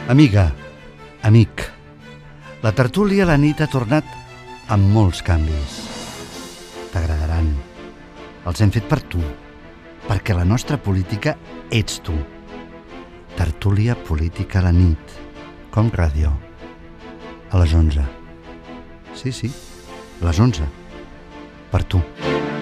Amiga, amic, la tertúlia a la nit ha tornat amb molts canvis. T'agradaran. Els hem fet per tu, perquè la nostra política ets tu. Tertúlia política a la nit, com ràdio, a les 11. Sí, a les 11, per tu.